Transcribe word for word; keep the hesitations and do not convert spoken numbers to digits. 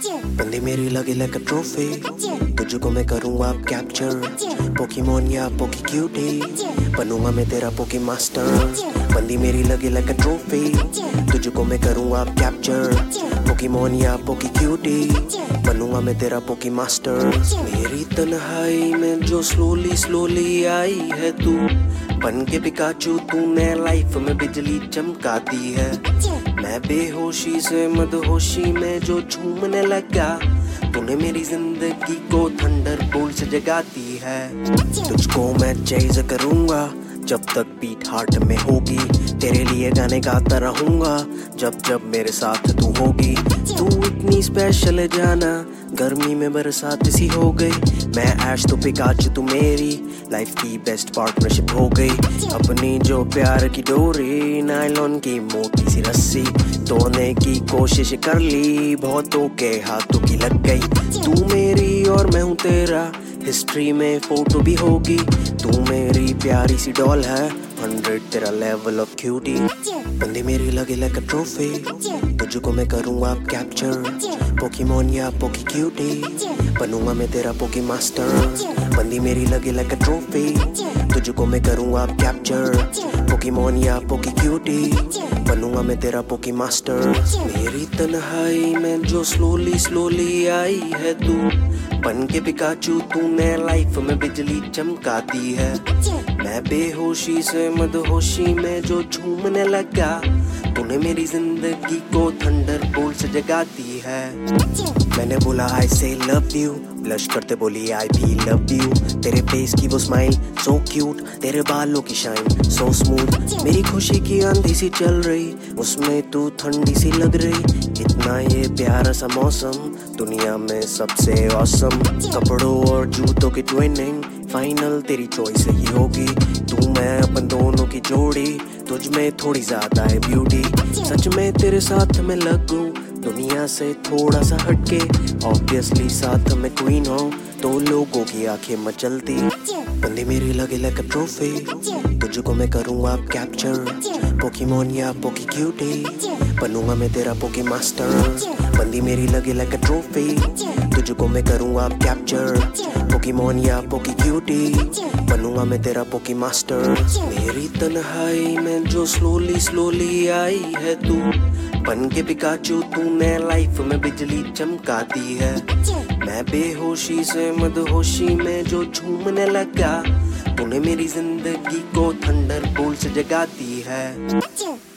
बंदी मेरी लगी लाइक अ ट्रॉफी, तुझको मैं करूँगा अब कैप्चर। पोकेमोन या पोकी क्यूटी, बनूंगा मैं तेरा पोकी मास्टर। बंदी मेरी लगी लाइक अ ट्रॉफी, तुझको मैं करूँगा अब कैप्चर। पोकेमोन या पोकी क्यूटी, बनूंगा मैं तेरा पोकी मास्टर। मेरी तन्हाई में जो स्लोली स्लोली आई है तू, बन के पिकाचू तूने लाइफ में बिजली चमका दी है। मैं बेहोशी से मदहोशी में जो झूमने लगा, तूने मेरी जिंदगी को थंडर बोल्ट से जगा दी है। तुझको मैं चेज करूंगा जब तक बीट हार्ट में होगी, तेरे लिए गाने गाता रहूंगा जब जब मेरे साथ तू होगी। तू इतनी स्पेशल है जाना, गर्मी में बरसात सी हो गई। मैं ऐश तो पिकाचू तू मेरी लाइफ की बेस्ट पार्टनरशिप हो गई। अपनी जो प्यार की डोरी नायलॉन की मोटी सी रस्सी तोड़ने की कोशिश कर ली, बहुतों के हाथों की लग गई। तू मेरी और मैं हूँ तेरा, हिस्ट्री में फोटो भी होगी। तू मेरी प्यारी सी डॉल है, हंड्रेड तेरा लेवल ऑफ क्यूटी। बंदी मेरी लगी लाइक अ ट्रॉफी, तुझको मैं करूँगा अब कैप्चर। पोकेमोन या पोकी क्यूटी, बनूंगा मैं तेरा पोकी मास्टर। बंदी मेरी लगी लाइक अ ट्रॉफी, तुझको मैं करूँगा अब कैप्चर। पोकेमोन या पोकी क्यूटी, बनूंगा मैं तेरा पोकी मास्टर। मेरी तन्हाई में जो स्लोली स्लोली आई है तू, बन के पिकाचू तूने लाइफ में बिजली चमका दी है। मैं बेहोशी से मदहोशी में जो झूमने लगा, तूने मेरी जिंदगी को थंडर बोल्ट से जगा दी है। मैंने बोला आई से लव यू, ब्लश करते बोली आई भी लव यू। तेरे फेस की वो स्माइल सो क्यूट, तेरे बालों की शाइन सो स्मूथ। मेरी खुशी की आंधी सी चल रही, उसमें तू ठंडी सी लग रही। इतना ये प्यारा सा मौसम, दुनिया में सबसे ऑसम। कपड़ों और जूतों की ट्विनिंग, फाइनल तेरी चॉइस ही होगी। तू मैं अपन दोनों की जोड़ी, तुझ में थोड़ी ज्यादा है ब्यूटी। सच में तेरे साथ में लगूं दुनिया से थोड़ा सा हटके, ऑब्वियसली साथ में क्वीन हो तो लोगों की आंखें मचलती। बंदी मेरी लगी लाइक अ ट्रॉफी, तुझको मैं करूँगा अब कैप्चर। पोकेमोन या पोकी क्यूटी, बनूंगा मैं तेरा पोकी मास्टर। बंदी मेरी लगी लाइक अ ट्रॉफी, तुझको मैं करूँगा अब कैप्चर। पोकेमोन या पोकी क्यूटी, बनूंगा मैं तेरा पोकी मास्टर। मेरी तन्हाई में जो स्लोली स्लोली आई है तू, बन के पिकाचू तूने लाइफ में बिजली चमका दी है। मैं बेहोशी से मदहोशी में जो झूमने लगा, तूने मेरी जिंदगी को थंडर बोल्ट से जगा दी है।